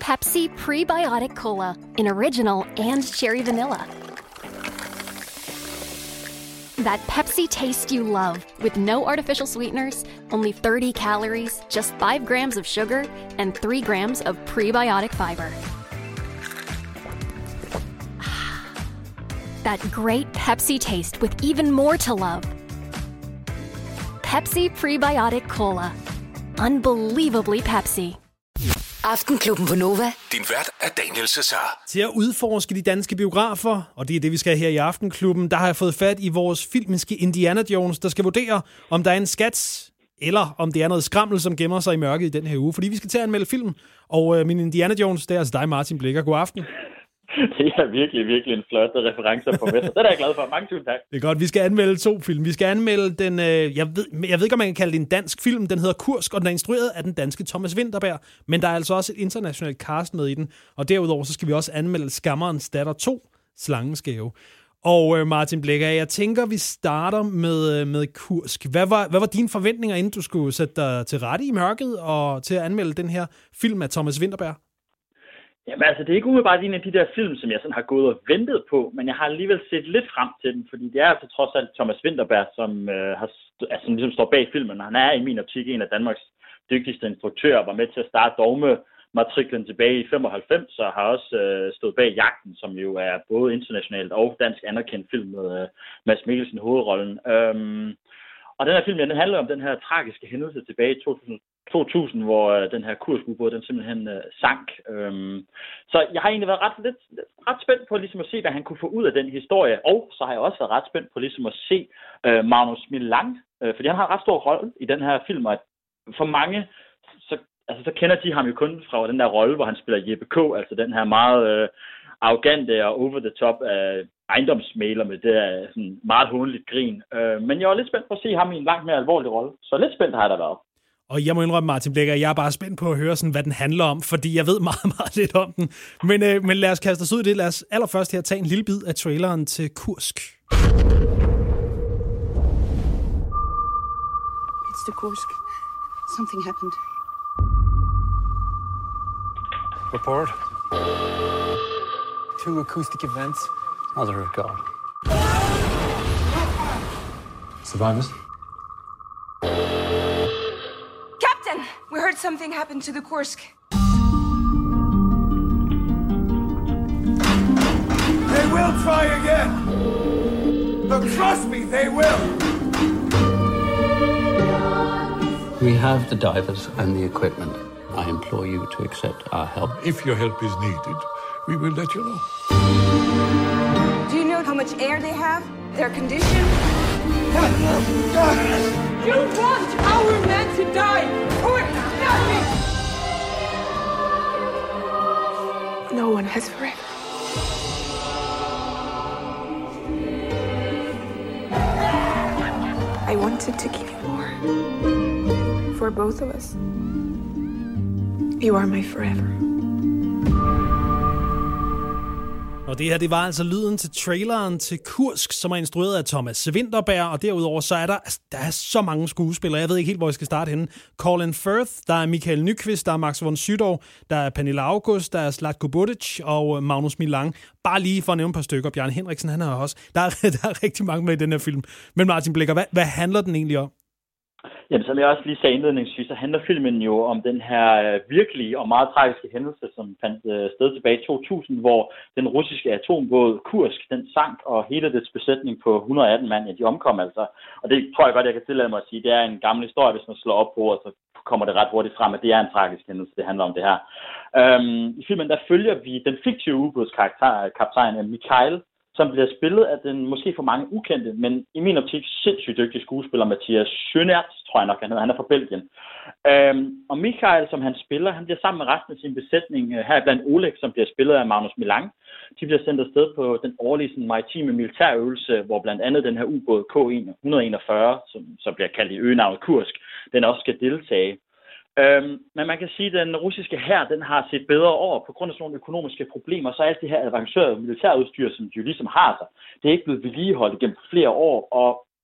Pepsi Prebiotic Cola in original and cherry vanilla. That Pepsi taste you love, with no artificial sweeteners, only 30 calories, just 5 grams of sugar, and 3 grams of prebiotic fiber. That great Pepsi taste with even more to love. Pepsi Prebiotic Cola. Unbelievably Pepsi. Aftenklubben på Nova. Din vært er Daniel Cesar. Til at udforske de danske biografer, og det er det, vi skal her i Aftenklubben, der har jeg fået fat i vores filmiske Indiana Jones, der skal vurdere, om der er en skat, eller om det er noget skrammel, som gemmer sig i mørket i den her uge. Fordi vi skal til at anmelde film, og min Indiana Jones, det er altså dig, Martin Blikker. God aften. Det er virkelig en flot reference på Vester. Det er jeg glad for. Mange tusind tak. Det er godt. Vi skal anmelde 2 film. Vi skal anmelde den, jeg ved ikke, om man kan kalde det en dansk film. Den hedder Kursk, og den er instrueret af den danske Thomas Vinterberg. Men der er altså også et internationalt cast med i den. Og derudover så skal vi også anmelde Skammerens datter 2, Slangeskæve. Og Martin Blikker, jeg tænker, vi starter med Kursk. Hvad var dine forventninger, inden du skulle sætte dig til rette i mørket og til at anmelde den her film af Thomas Vinterberg? Jamen altså, det er ikke umiddelbart en af de der film, som jeg sådan har gået og ventet på, men jeg har alligevel set lidt frem til den, fordi det er altså trods alt Thomas Vinterberg, som ligesom står bag filmen. Han er i min optik en af Danmarks dygtigste instruktører, var med til at starte Dogme-matriklen tilbage i 95, og har også stået bag Jagten, som jo er både internationalt og dansk anerkendt film med Mads Mikkelsen i hovedrollen. Og den her film, den handler om den her tragiske hændelse tilbage i 2000, hvor den her Kursk-ubåd, den simpelthen sank. Så jeg har egentlig været ret spændt på ligesom at se, hvad han kunne få ud af den historie. Og så har jeg også været ret spændt på ligesom at se Magnus Millang, fordi han har en ret stor rolle i den her film. Og for mange, så kender de ham jo kun fra den der rolle, hvor han spiller Jeppe K., altså den her meget arrogante og over the top ejendomsmægler med det der sådan meget håndeligt grin. Men jeg var lidt spændt på at se ham i en langt mere alvorlig rolle. Så lidt spændt har jeg da været. Og jeg må indrømme, Martin Blikker, jeg er bare spændt på at høre, sådan, hvad den handler om, fordi jeg ved meget, meget lidt om den. Men lad os kaste os ud i det. Lad os allerførst her tage en lille bid af traileren til Kursk. It's the Kursk. Something happened. Report. 2 acoustic events. Mother of God. Survivors? Captain! We heard something happened to the Kursk. They will try again! But trust me, they will! We have the divers and the equipment. I implore you to accept our help. If your help is needed, we will let you know. Do you know how much air they have? Their condition? You want our men to die for nothing! No one has forever. I wanted to give you more. For both of us. You are my forever. Og det her, det var altså lyden til traileren til Kursk, som er instrueret af Thomas Vinterberg, og derudover så er der er så mange skuespillere. Jeg ved ikke helt, hvor jeg skal starte henne. Colin Firth, der er Michael Nyqvist, der er Max von Sydow, der er Pernille August, der er Zlatko Buric og Magnus Millang. Bare lige for at nævne et par stykker. Bjarne Henriksen, han er også. Der er rigtig mange med i den her film. Men Martin Blikker, hvad handler den egentlig om? Jamen, som jeg også lige sagde indledningsvis, så handler filmen jo om den her virkelige og meget tragiske hændelse, som fandt sted tilbage i 2000, hvor den russiske atombåd Kursk, den sank, og hele dets besætning på 118 mand, ja, de omkom altså. Og det tror jeg godt, jeg kan tillade mig at sige, det er en gammel historie, hvis man slår op på, og så kommer det ret hurtigt frem, at det er en tragisk hændelse, det handler om det her. I filmen, der følger vi den fiktive ubådskaptajn Mikhail, som bliver spillet af den måske for mange ukendte, men i min optik sindssygt dygtige skuespiller Mathias Schoenaerts, tror jeg nok, han hedder. Han er fra Belgien. Og Mikhail, som han spiller, han bliver sammen med resten af sin besætning, her blandt Oleg, som bliver spillet af Magnus Millang. De bliver sendt afsted på den årlige maritime militærøvelse, hvor blandt andet den her ubåd K141, som så bliver kaldt i øgenavnet Kursk, den også skal deltage. Men man kan sige, at den russiske hær, den har set bedre år på grund af sådan nogle økonomiske problemer. Så alt det her avancerede militærudstyr, som de jo ligesom har sig, det er ikke blevet vedligeholdt igennem flere år.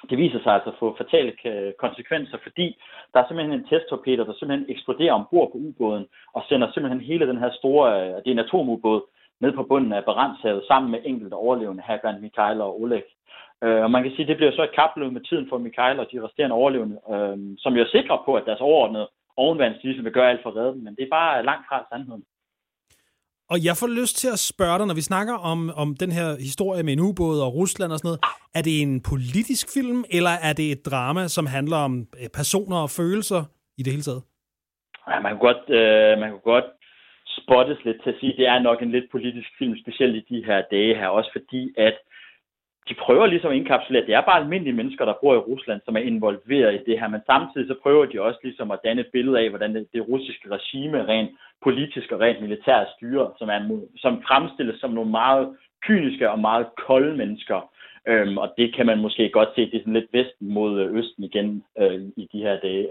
det viser sig altså at få fatale konsekvenser, fordi der er simpelthen en testtorpedo, der simpelthen eksploderer ombord på ubåden og sender simpelthen hele den her store, det er en atomubåd, ned på bunden af Barentshavet sammen med enkelte overlevende, heriblandt Mikhail og Oleg. Og man kan sige, at det bliver så et kapløb med tiden for Mikhail og de resterende overlevende, som jo er sikre på, at deres overordnede ovenvandslige vil gøre alt for at redde dem, men det er bare langt fra sandheden. Og jeg får lyst til at spørge dig, når vi snakker om den her historie med en ubåd og Rusland og sådan noget, er det en politisk film, eller er det et drama, som handler om personer og følelser i det hele taget? Ja, man kunne godt spottes lidt til at sige, at det er nok en lidt politisk film, specielt i de her dage her, også fordi, at de prøver ligesom at indkapsulere, at det er bare almindelige mennesker, der bor i Rusland, som er involveret i det her, men samtidig så prøver de også ligesom at danne et billede af, hvordan det russiske regime, rent politisk og rent militært styre, som fremstilles som nogle meget kyniske og meget kolde mennesker. Og det kan man måske godt se, det er sådan lidt vesten mod østen igen i de her dage.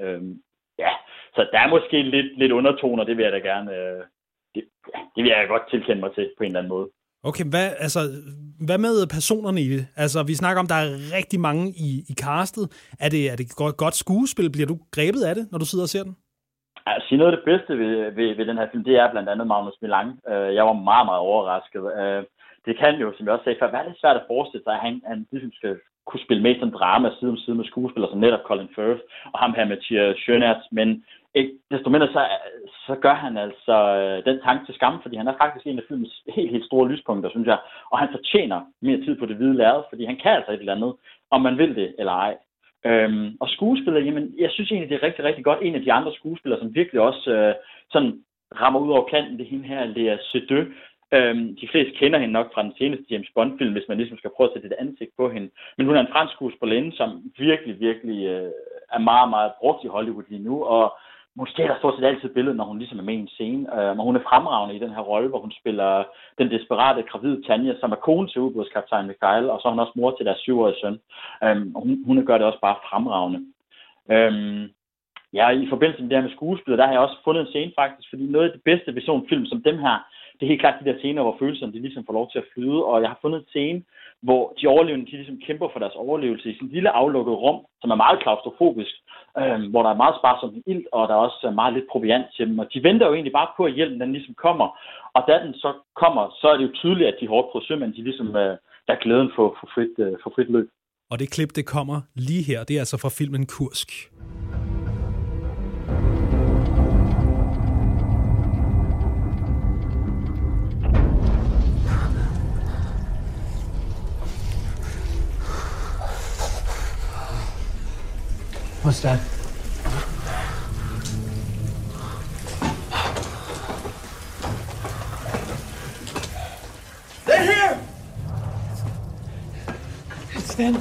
Så der er måske lidt undertoner, det vil jeg da gerne, det vil jeg godt tilkende mig til på en eller anden måde. Okay, hvad med personerne i det? Altså, vi snakker om, der er rigtig mange i castet. Er det godt skuespil? Bliver du grebet af det, når du sidder og ser den? Altså, noget af det bedste ved den her film, det er blandt andet Magnus Milang. Jeg var meget, meget overrasket. Det kan jo, som jeg også sagde før, være lidt svært at forestille sig, at han ligesom skal kunne spille med i sådan drama side om side med skuespillere som netop Colin Firth og ham her Matthias Schoenaerts, men ikke desto mindre så gør han altså den tanke til skam, fordi han er faktisk en af filmens helt store lyspunkter, synes jeg, og han fortjener mere tid på det hvide lærred, fordi han kan altså et eller andet, om man vil det eller ej. Og skuespillere, jamen, jeg synes egentlig, det er rigtig, rigtig godt. En af de andre skuespillere, som virkelig også sådan rammer ud over kanten, det er hende her, Lea Seydoux. De fleste kender hende nok fra den seneste James Bond-film, hvis man ligesom skal prøve at sætte et ansigt på hende. Men hun er en fransk skuespillerinde, som virkelig, virkelig er meget, meget brugt i Hollywood lige nu, og hun stjæler stort set altid billedet, når hun ligesom er med i en scene. Og hun er fremragende i den her rolle, hvor hun spiller den desperate gravide Tanja, som er kone til ubådskaptajn Mikhail, og så er hun også mor til deres 7-årige søn. Hun gør det også bare fremragende. I forbindelse med det her med skuespillet, der har jeg også fundet en scene faktisk, fordi noget af det bedste ved sådan en film som dem her, det er helt klart de der scener, hvor følelserne de ligesom får lov til at flyde, og jeg har fundet en scene, hvor de overlevende de ligesom kæmper for deres overlevelse i sådan et lille aflukket rum, som er meget klaustrofobisk, hvor der er meget sparsomt med ilt, og der er også meget lidt proviant til dem, og de venter jo egentlig bare på, at hjælpen den ligesom kommer, og da den så kommer, så er det jo tydeligt, at de hårdt på sømænd, de ligesom er glæden for frit løb. Og det klip, det kommer lige her, det er altså fra filmen Kursk. What's that? They're here! It's them.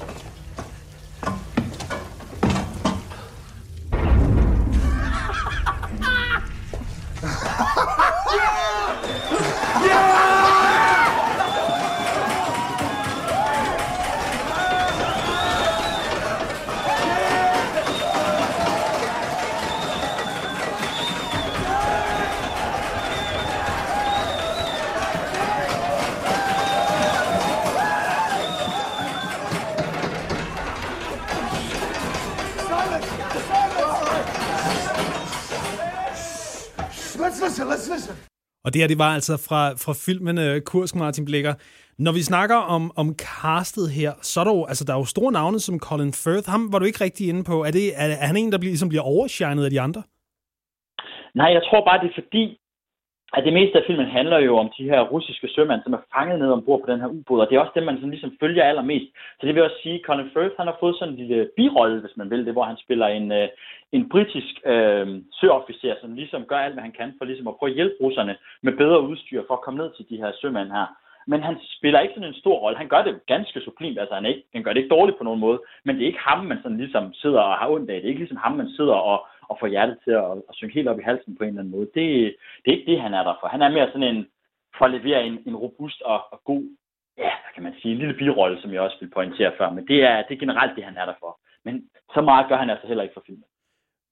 Let's listen. Og det her, det var altså fra filmen Kursk, Martin Blikker. Når vi snakker om castet her, så er der jo store navne som Colin Firth. Ham var du ikke rigtig inde på. Er han en, der bliver overshinet af de andre? Nej, jeg tror bare, det er fordi, at det meste af filmen handler jo om de her russiske sømænd, som er fanget ned ombord på den her ubåd, og det er også dem, man sådan ligesom følger allermest. Så det vil også sige, at Colin Firth, han har fået sådan en lille birolle, hvis man vil det, hvor han spiller en britisk søofficer, som ligesom gør alt, hvad han kan for ligesom at prøve at hjælpe russerne med bedre udstyr for at komme ned til de her sømænd her. Men han spiller ikke sådan en stor rolle. Han gør det ganske sublimt. Altså han gør det ikke dårligt på nogen måde, men det er ikke ham, man sådan ligesom sidder og har ondt af. Det er ikke ligesom ham, man sidder og får hjertet til at synge helt op i halsen på en eller anden måde. Det er ikke det, han er der for. Han er mere sådan en, for at levere en robust og god, ja, kan man sige, en lille birolle, som jeg også vil pointere før. Men det er generelt det, han er der for. Men så meget gør han altså heller ikke for filmen.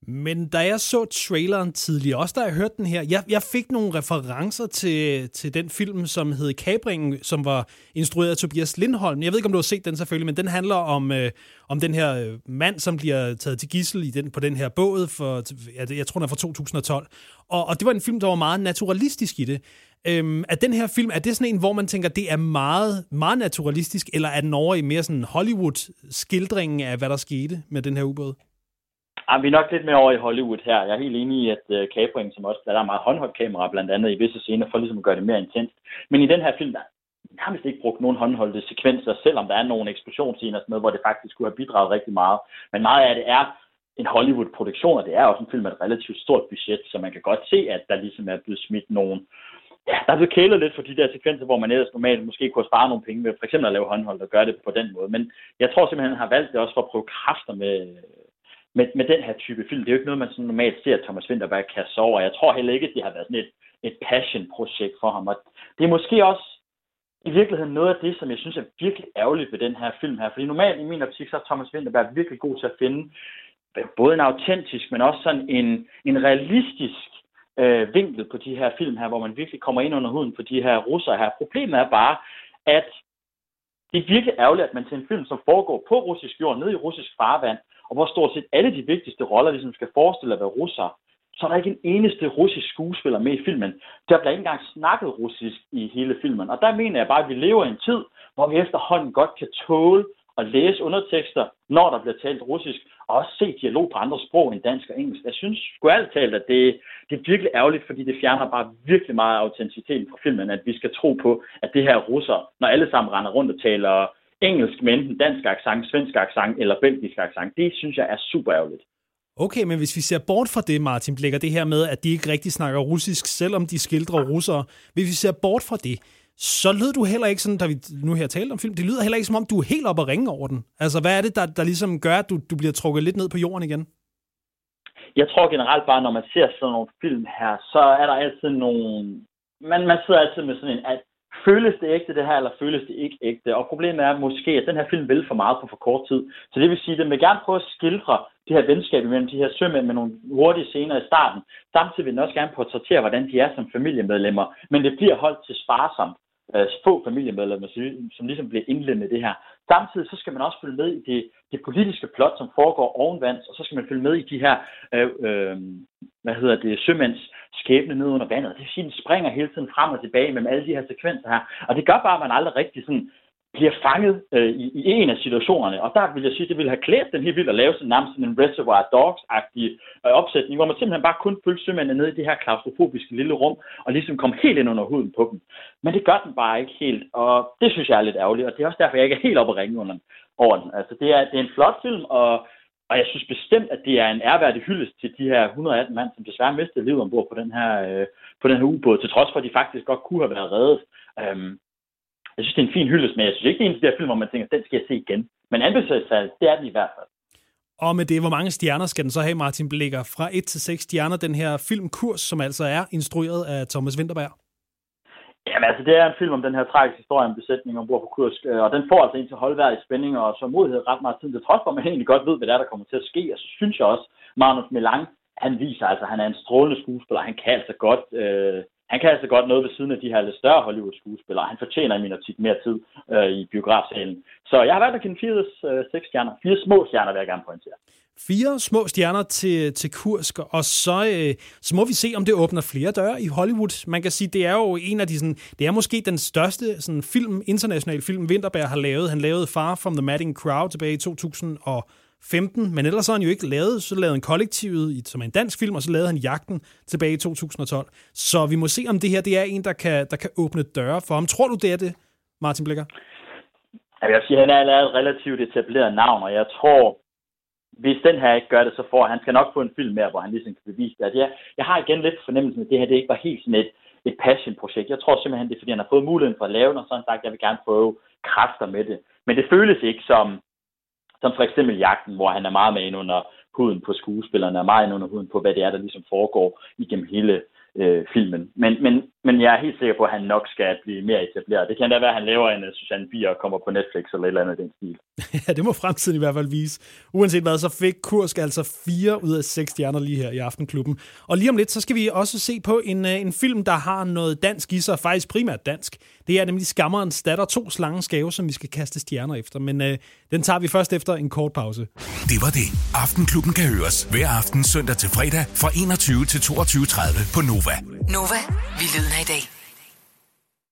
Men da jeg så traileren tidligere, også da jeg hørte den her, jeg fik nogle referencer til den film, som hed Kapringen, som var instrueret af Tobias Lindholm. Jeg ved ikke, om du har set den selvfølgelig, men den handler om den her mand, som bliver taget til gidsel på den her båd, jeg tror den er fra 2012. Og det var en film, der var meget naturalistisk i det. Er den her film, er det sådan en, hvor man tænker, det er meget, meget naturalistisk, eller er den over i mere sådan Hollywood-skildringen af, hvad der skete med den her ubåd? Vi er nok lidt mere over i Hollywood her. Jeg er helt enig i, at kapringen, som også der er meget håndholdt kamera, blandt andet i visse scener, for ligesom at gøre det mere intenst. Men i den her film, der har nærmest ikke brugt nogen håndholdte sekvenser, selvom der er nogle eksplosionsscener og sådan noget, hvor det faktisk skulle have bidraget rigtig meget. Men meget af det er en Hollywood-produktion, og det er også en film med et relativt stort budget, så man kan godt se, at der ligesom er blevet smidt nogen. Ja, der er blevet kælet lidt for de der sekvenser, hvor man ellers normalt måske kunne spare nogle penge ved for eksempel at lave håndholdt og gøre det på den måde. Men jeg tror simpelthen, han har valgt det også for at prøve kræfter med den her type film. Det er jo ikke noget, man sådan normalt ser, at Thomas Vinterberg kaster over. Jeg tror heller ikke, at det har været sådan et passion-projekt for ham. Og det er måske også i virkeligheden noget af det, som jeg synes er virkelig ærgerligt ved den her film her. Fordi normalt i min optik, så er Thomas Vinterberg virkelig god til at finde både en autentisk, men også sådan en realistisk vinkel på de her film her, hvor man virkelig kommer ind under huden på de her russere her. Problemet er bare, at det er virkelig ærgerligt, at man til en film, som foregår på russisk jord, nede i russisk farvand, og hvor stort set alle de vigtigste roller ligesom skal forestille at være russere, så er der ikke en eneste russisk skuespiller med i filmen. Der bliver ikke engang snakket russisk i hele filmen. Og der mener jeg bare, at vi lever i en tid, hvor vi efterhånden godt kan tåle at læse undertekster, når der bliver talt russisk, og også se dialog på andre sprog end dansk og engelsk. Jeg synes sgu ærligt talt, at det er virkelig ærgerligt, fordi det fjerner bare virkelig meget autenticiteten fra filmen, at vi skal tro på, at det her russer, når alle sammen render rundt og taler engelsk med enten dansk accent, svensk accent eller belgisk accent, det synes jeg er super ærgerligt. Okay, men hvis vi ser bort fra det, Martin Blikker, det her med, at de ikke rigtig snakker russisk, selvom de skildrer russere, hvis vi ser bort fra det, så lød du heller ikke sådan, da vi nu her talte om film, det lyder heller ikke som om, du er helt oppe at ringe over den. Altså, hvad er det, der ligesom gør, at du bliver trukket lidt ned på jorden igen? Jeg tror generelt bare, når man ser sådan nogle film her, så er der altid nogle... Man sidder altid med sådan en, at føles det ægte det her, eller føles det ikke ægte? Og problemet er måske, at den her film vil for meget på for kort tid. Så det vil sige, at den vil gerne prøve at skildre det her venskab mellem de her sømænd med nogle hurtige scener i starten. Samtidig vil den også gerne portrættere, hvordan de er som familiemedlemmer. Men det bliver holdt til sparsomt. Få familiemedlemmer, som ligesom bliver indlemmet i det her. Samtidig så skal man også følge med i det politiske plot, som foregår ovenvands, og så skal man følge med i de her sømænds skæbne ned under vandet. Det vil sige, at den springer hele tiden frem og tilbage mellem alle de her sekvenser her. Og det gør bare, at man aldrig rigtig sådan bliver fanget i en af situationerne. Og der vil jeg sige, at det ville have klædt den helt vildt at lave sådan nærmest en Reservoir Dogs-agtig opsætning, hvor man simpelthen bare kun følger sømændene ned i det her klaustrofobiske lille rum, og ligesom komme helt ind under huden på dem. Men det gør den bare ikke helt, og det synes jeg er lidt ærgerligt, og det er også derfor, jeg ikke er helt oppe at ringe over den. Altså, det er en flot film, og jeg synes bestemt, at det er en ærværdig hyldest til de her 118 mand, som desværre mistede livet ombord på den her ubåd, til trods for, at de faktisk godt kunne have været reddet. Jeg synes, det er en fin hyldest, men jeg synes ikke, det er en af de der film, hvor man tænker, den skal jeg se igen. Men anbefalesfald, det er den i hvert fald. Og med det, hvor mange stjerner skal den så have, Martin Blikker? Fra 1 til 6 stjerner, den her film Kurs, som altså er instrueret af Thomas Vinterberg. Jamen altså, det er en film om den her tragiske historie om besætningen ombord på Kursk, og den får altså en til holdværd i spænding og så modighed ret meget tid. Det trods for, at man egentlig godt ved, hvad der kommer til at ske, og så synes jeg også, Magnus Melang, han viser altså, han er en strålende skuespiller, han kan altså godt noget ved siden af de her lidt større Hollywood-skuespillere. Han fortjener i min optik mere tid i biografsalen. Så jeg har valgt at kende 4 stjerner. 4 små stjerner, vil jeg gerne pointere. 4 små stjerner til Kursk, og så må vi se, om det åbner flere døre i Hollywood. Man kan sige, det er jo en af de sådan, det er måske den største sådan internationale film, Vinterberg har lavet. Han lavede Far from the Madding Crowd tilbage i 2015, men ellers har han jo ikke lavet, så lavede han Kollektivet, som er en dansk film, og så lavede han Jagten tilbage i 2012. Så vi må se, om det her det er en, der kan åbne døre for ham. Tror du, det er det, Martin Blikker? Jeg vil sige, at han er et relativt etableret navn, og jeg tror, hvis den her ikke gør det, så får han skal nok få en film mere, hvor han ligesom kan bevise det. Jeg har igen lidt fornemmelsen, at det her det ikke var helt sådan et passion-projekt. Jeg tror simpelthen, det er, fordi han har fået muligheden for at lave den, og sådan sagt, jeg vil gerne prøve kræfter med det. Men det føles ikke som for eksempel Jagten, hvor han er meget med ind under huden på skuespillerne, og meget ind under huden på, hvad det er, der ligesom foregår igennem hele filmen. Men jeg er helt sikker på, at han nok skal blive mere etableret. Det kan da være, at han laver en Susanne Bier og kommer på Netflix eller et eller andet den stil. Ja, det må fremtiden i hvert fald vise. Uanset hvad, så fik Kursk altså 4 ud af 6 stjerner lige her i Aftenklubben. Og lige om lidt, så skal vi også se på en film, der har noget dansk i sig, faktisk primært dansk. Det er nemlig Skammerens datter, 2 slangeskave, som vi skal kaste stjerner efter. Men den tager vi først efter en kort pause. Det var det. Aftenklubben kan høres hver aften søndag til fredag fra 21 til 22.30 på Nova. Nova, vi lyder i dag.